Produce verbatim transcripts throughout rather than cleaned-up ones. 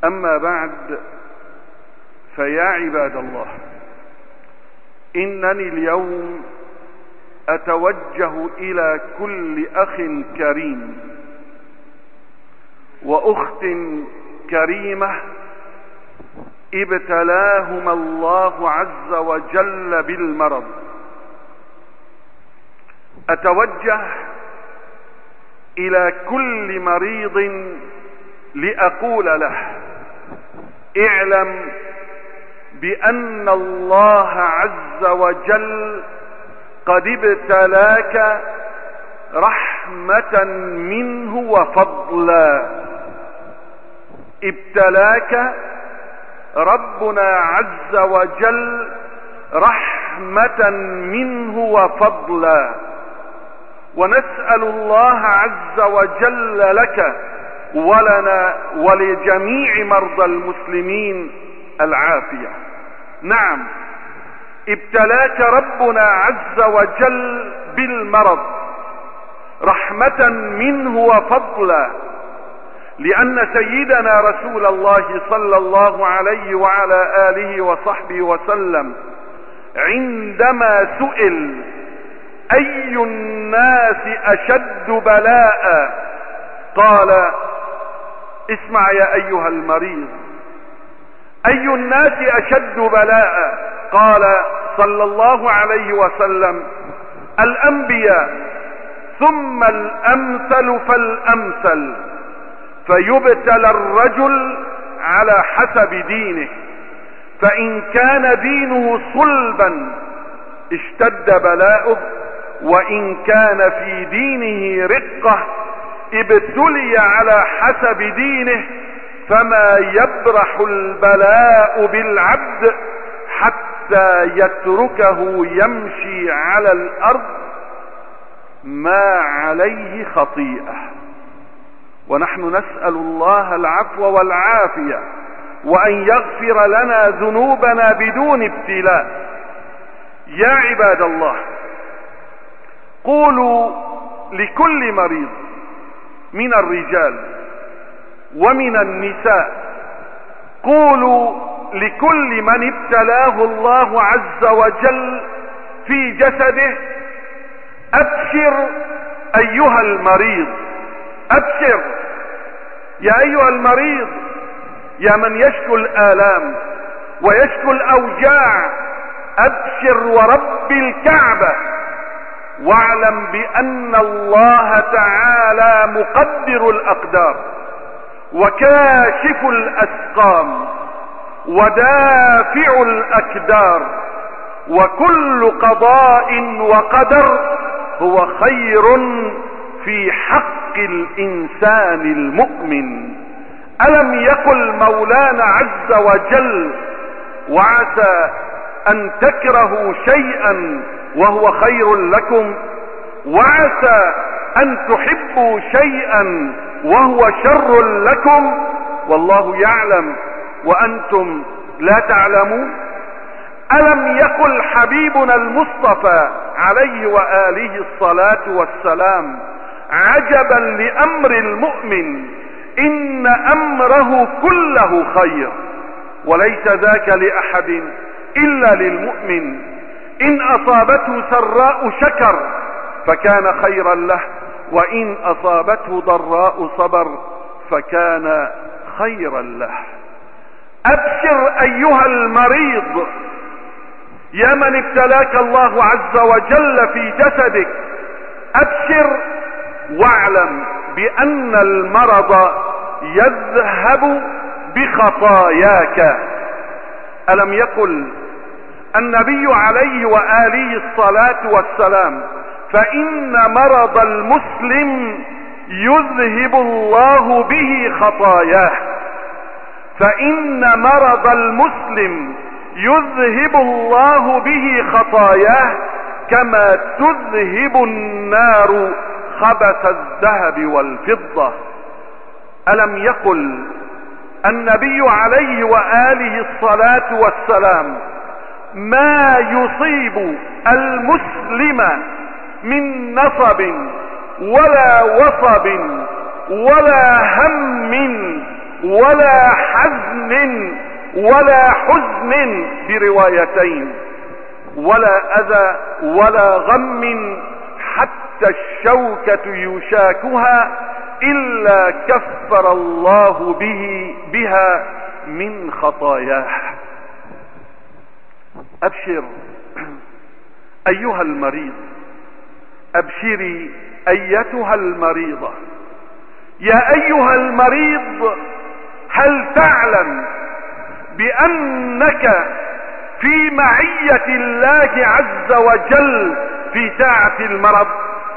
أما بعد، فيا عباد الله، إنني اليوم أتوجه إلى كل أخ كريم وأخت كريمة ابتلاهما الله عز وجل بالمرض. أتوجه إلى كل مريض لأقول له: اعلم بأن الله عز وجل قد ابتلاك رحمة منه وفضلا. ابتلاك ربنا عز وجل رحمة منه وفضلا، ونسأل الله عز وجل لك ولنا ولجميع مرضى المسلمين العافية. نعم، ابتلاك ربنا عز وجل بالمرض رحمة منه وفضلا، لأن سيدنا رسول الله صلى الله عليه وعلى آله وصحبه وسلم عندما سئل أي الناس أشد بلاء قال: اسمع يا أيها المريض، أي الناس أشد بلاء؟ قال صلى الله عليه وسلم: الأنبياء، ثم الأمثل فالأمثل، فيبتلى الرجل على حسب دينه، فإن كان دينه صلبا اشتد بلاؤه، وإن كان في دينه رقة ابتلي على حسب دينه، فما يبرح البلاء بالعبد حتى يتركه يمشي على الأرض ما عليه خطيئة. ونحن نسأل الله العفو والعافية، وأن يغفر لنا ذنوبنا بدون ابتلاء. يا عباد الله، قولوا لكل مريض من الرجال ومن النساء، قولوا لكل من ابتلاه الله عز وجل في جسده: أبشر أيها المريض، أبشر يا أيها المريض، يا من يشكو الآلام ويشكو الأوجاع، أبشر ورب الكعبة، واعلم بأن الله تعالى مقدر الأقدار وكاشف الأسقام ودافع الأكدار، وكل قضاء وقدر هو خير في حق الإنسان المؤمن. ألم يقل مولانا عز وجل: وعسى أن تكرهوا شيئا وهو خير لكم، وعسى أن تحبوا شيئا وهو شر لكم، والله يعلم وأنتم لا تعلمون. ألم يقل حبيبنا المصطفى عليه وآله الصلاة والسلام: عجبا لأمر المؤمن، إن أمره كله خير، وليس ذاك لأحد إلا للمؤمن، إن أصابته سراء شكر فكان خيرا له، وإن أصابته ضراء صبر فكان خيرا له. أبشر أيها المريض، يا من ابتلاك الله عز وجل في جسدك، أبشر واعلم بأن المرض يذهب بخطاياك. ألم يقل النبي عليه وآله الصلاة والسلام: فإن مرض المسلم يذهب الله به خطاياه، فإن مرض المسلم يذهب الله به خطاياه كما تذهب النار خبث الذهب والفضة. ألم يقل النبي عليه وآله الصلاة والسلام: ما يصيب المسلم من نصب ولا وصب ولا هم ولا حزن ولا حزن بروايتين، ولا اذى ولا غم حتى الشوكة يشاكها الا كفر الله به بها من خطاياه. ابشر ايها المريض، ابشري ايتها المريضة. يا ايها المريض، هل تعلم بانك في معية الله عز وجل في ساعة المرض؟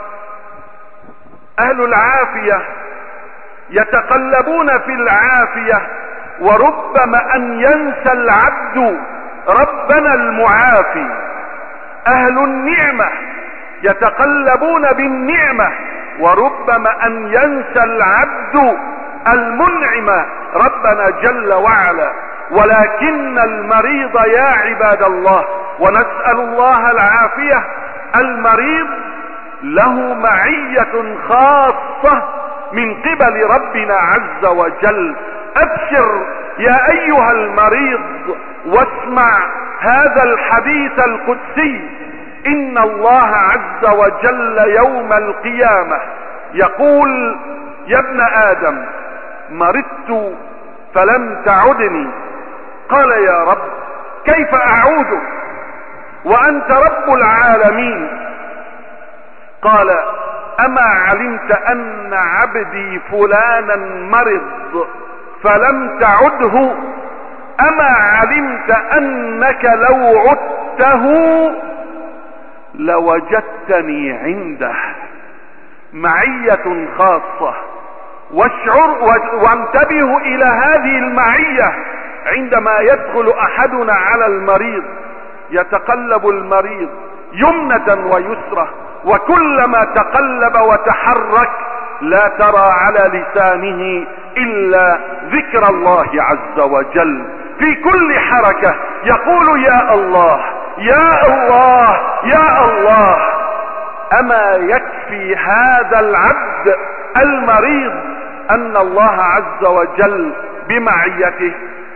اهل العافية يتقلبون في العافية، وربما ان ينسى العبد ربنا المعافي. اهل النعمة يتقلبون بالنعمة، وربما ان ينسى العبد المنعم ربنا جل وعلا. ولكن المريض يا عباد الله، ونسأل الله العافية، المريض له معية خاصة من قبل ربنا عز وجل. ابشر يا ايها المريض واسمع هذا الحديث القدسي. ان الله عز وجل يوم القيامة يقول: يا ابن ادم، مرضت فلم تعدني. قال: يا رب، كيف اعودك وانت رب العالمين؟ قال: اما علمت ان عبدي فلانا مرض فلم تعده؟ اما علمت انك لو عدته لوجدتني عنده؟ معية خاصة. واشعر وانتبهوا الى هذه المعية عندما يدخل احدنا على المريض. يتقلب المريض يمنة ويسرة، وكلما تقلب وتحرك لا ترى على لسانه الا ذكر الله عز وجل. في كل حركة يقول: يا الله يا الله يا الله. اما يكفي هذا العبد المريض ان الله عز وجل بمعيته؟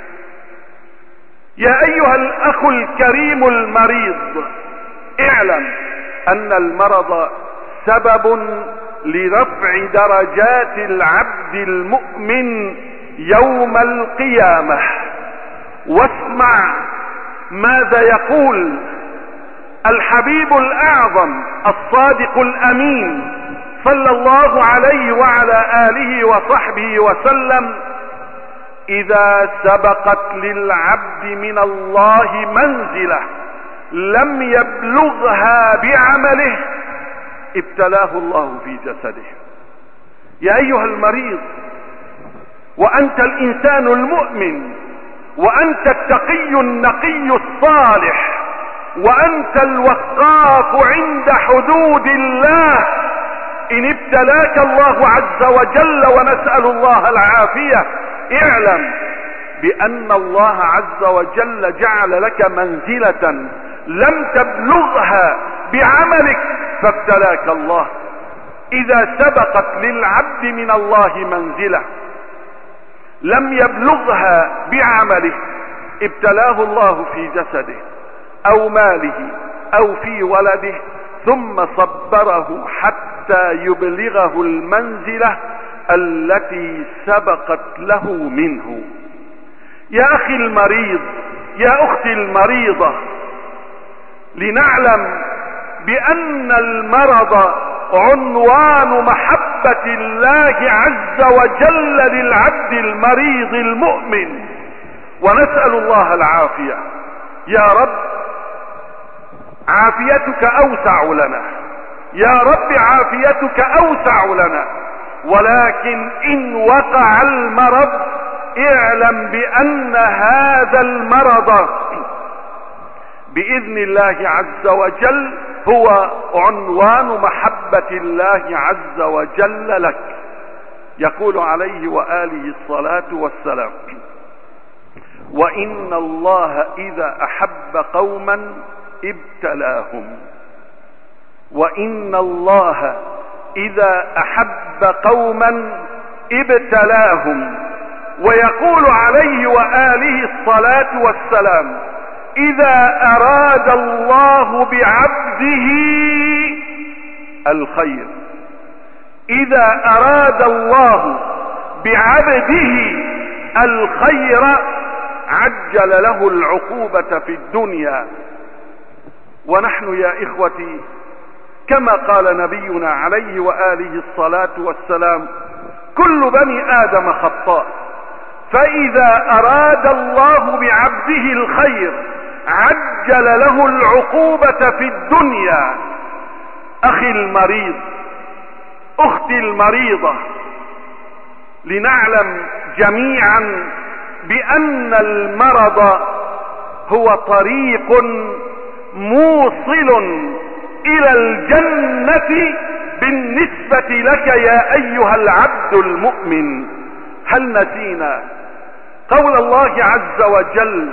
يا ايها الاخ الكريم المريض، اعلم ان المرض سبب لرفع درجات العبد المؤمن يوم القيامة. واسمع ماذا يقول الحبيب الاعظم الصادق الامين صلى الله عليه وعلى اله وصحبه وسلم: اذا سبقت للعبد من الله منزلة لم يبلغها بعمله ابتلاه الله في جسده. يا ايها المريض، وانت الانسان المؤمن، وانت التقي النقي الصالح، وانت الوقاف عند حدود الله، ان ابتلاك الله عز وجل، ونسأل الله العافية، اعلم بان الله عز وجل جعل لك منزلة لم تبلغها بعملك فابتلاك الله. اذا سبقت للعبد من الله منزلة لم يبلغها بعمله ابتلاه الله في جسده او ماله او في ولده، ثم صبره حتى يبلغه المنزلة التي سبقت له منه. يا اخي المريض، يا اختي المريضة، لنعلم بان المرض عنوان محبة الله عز وجل للعبد المريض المؤمن، ونسأل الله العافية. يا رب عافيتك اوسع لنا، يا رب عافيتك اوسع لنا، ولكن ان وقع المرض اعلم بان هذا المرض باذن الله عز وجل هو عنوان محبة الله عز وجل لك. يقول عليه وآله الصلاة والسلام: وإن الله إذا أحب قوما ابتلاهم. وإن الله إذا أحب قوما ابتلاهم. ويقول عليه وآله الصلاة والسلام: إذا أراد الله بعبده الخير، إذا أراد الله بعبده الخير عجل له العقوبة في الدنيا. ونحن يا إخوتي كما قال نبينا عليه وآله الصلاة والسلام: كل بني آدم خطاء، فإذا أراد الله بعبده الخير عجل له العقوبة في الدنيا. أخي المريض، أختي المريضة، لنعلم جميعا بأن المرض هو طريق موصل إلى الجنة بالنسبة لك يا أيها العبد المؤمن. هل نسينا قول الله عز وجل: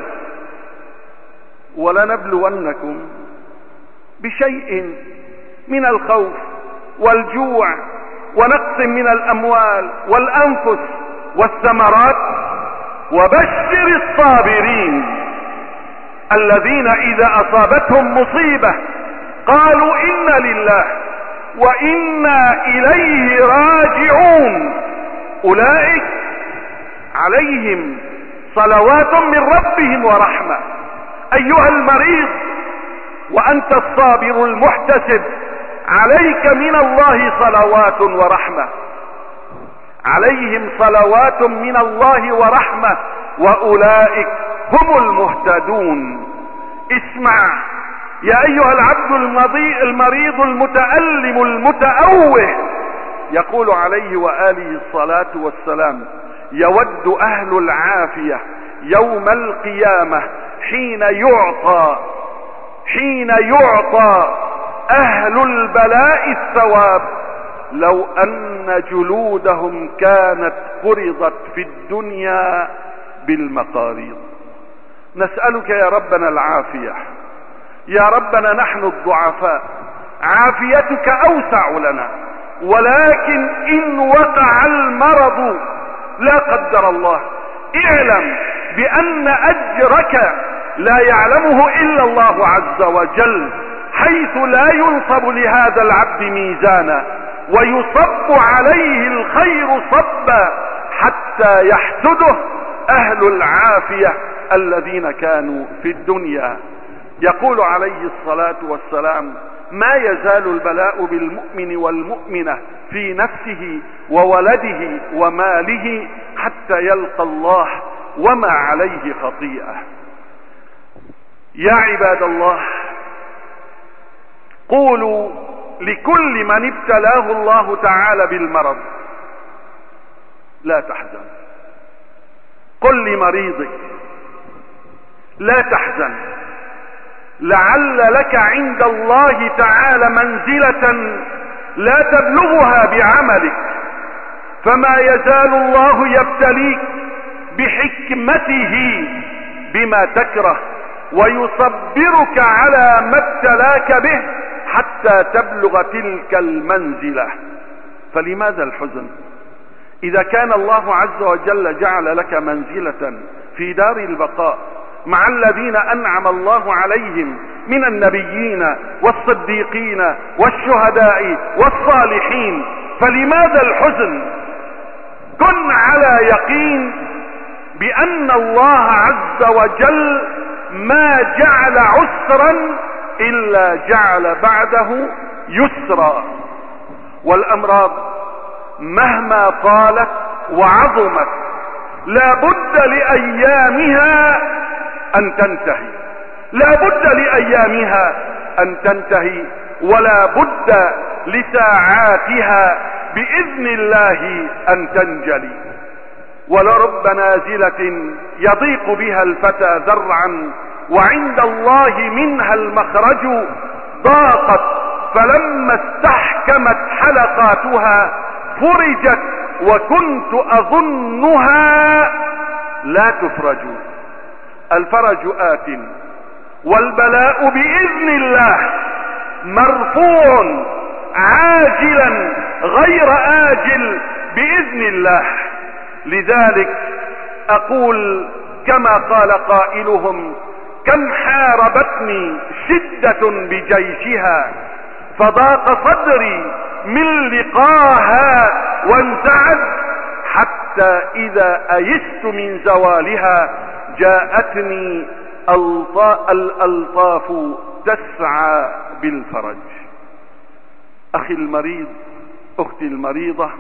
ولنبلونكم بشيء من الخوف والجوع ونقص من الأموال والأنفس والثمرات وبشر الصابرين الذين إذا أصابتهم مصيبة قالوا إنا لله وإنا إليه راجعون أولئك عليهم صلوات من ربهم ورحمة. أيها المريض وأنت الصابر المحتسب، عليك من الله صلوات ورحمة، عليهم صلوات من الله ورحمة، وأولئك هم المهتدون. اسمع يا أيها العبد المريض المتألم المتأوه، يقول عليه وآله الصلاة والسلام: يود أهل العافية يوم القيامة حين يعطى حين يعطى أهل البلاء الثواب لو أن جلودهم كانت قرضت في الدنيا بالمقاريض. نسألك يا ربنا العافية، يا ربنا نحن الضعفاء عافيتك أوسع لنا، ولكن إن وقع المرض لا قدر الله اعلم بأن أجرك لا يعلمه إلا الله عز وجل، حيث لا ينصب لهذا العبد ميزانا ويصب عليه الخير صبا حتى يحسده أهل العافية الذين كانوا في الدنيا. يقول عليه الصلاة والسلام: ما يزال البلاء بالمؤمن والمؤمنة في نفسه وولده وماله حتى يلقى الله وما عليه خطيئة. يا عباد الله، قولوا لكل من ابتلاه الله تعالى بالمرض: لا تحزن. قل لمريضك: لا تحزن، لعل لك عند الله تعالى منزلة لا تبلغها بعملك، فما يزال الله يبتليك بحكمته بما تكره ويصبرك على ما ابتلاك به حتى تبلغ تلك المنزلة. فلماذا الحزن إذا كان الله عز وجل جعل لك منزلة في دار البقاء مع الذين أنعم الله عليهم من النبيين والصديقين والشهداء والصالحين؟ فلماذا الحزن؟ كن على يقين بأن الله عز وجل ما جعل عسرا إلا جعل بعده يسرا، والأمراض مهما طالت وعظمت لا بد لأيامها أن تنتهي، لا بد لأيامها أن تنتهي، ولا بد لساعاتها بإذن الله أن تنجلي. ولرب نازلة يضيق بها الفتى ذرعا وعند الله منها المخرج، ضاقت فلما استحكمت حلقاتها فرجت وكنت أظنها لا تفرج. الفرج آت والبلاء بإذن الله مرفوع عاجلا غير آجل بإذن الله. لذلك اقول كما قال قائلهم: كم حاربتني شدة بجيشها فضاق صدري من لقاها وانتعد، حتى اذا ايست من زوالها جاءتني الالطاف تسعى بالفرج. اخي المريض، اختي المريضة،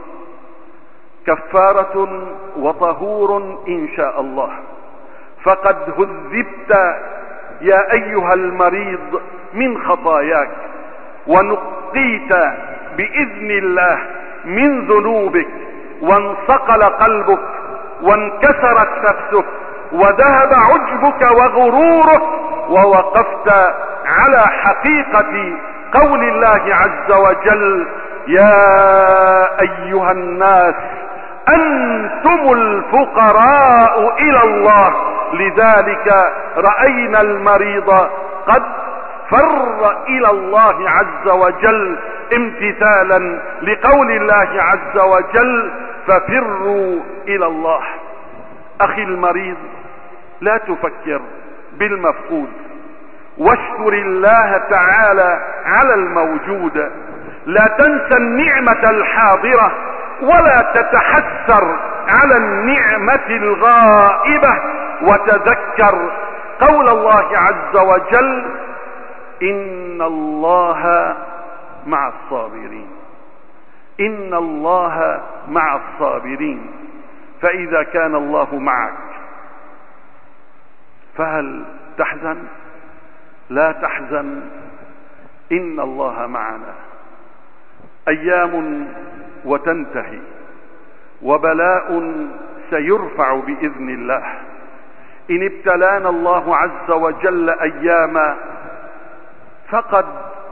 كفارة وطهور ان شاء الله. فقد هذبت يا ايها المريض من خطاياك، ونقيت باذن الله من ذنوبك، وانصقل قلبك، وانكسرت نفسك، وذهب عجبك وغرورك، ووقفت على حقيقة قول الله عز وجل: يا ايها الناس انتم الفقراء الى الله. لذلك رأينا المريض قد فر الى الله عز وجل امتثالا لقول الله عز وجل: ففروا الى الله. اخي المريض، لا تفكر بالمفقود، واشكر الله تعالى على الموجود. لا تنسى النعمة الحاضرة، ولا تتحسر على النعمة الغائبة، وتذكر قول الله عز وجل: ان الله مع الصابرين. ان الله مع الصابرين. فاذا كان الله معك فهل تحزن؟ لا تحزن، ان الله معنا. ايام وتنتهي، وبلاء سيرفع باذن الله. ان ابتلانا الله عز وجل اياما فقد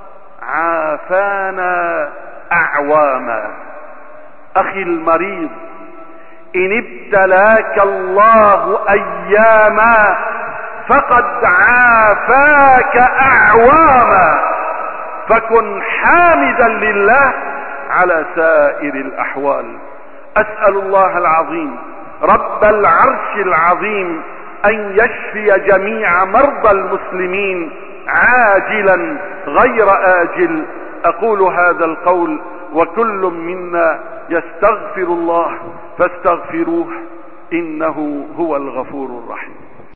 عافانا اعواما. اخي المريض، ان ابتلاك الله اياما فقد عافاك اعواما. فكن حامدا لله على سائر الاحوال. اسأل الله العظيم رب العرش العظيم ان يشفي جميع مرضى المسلمين عاجلا غير آجل. اقول هذا القول وكل منا يستغفر الله فاستغفروه انه هو الغفور الرحيم.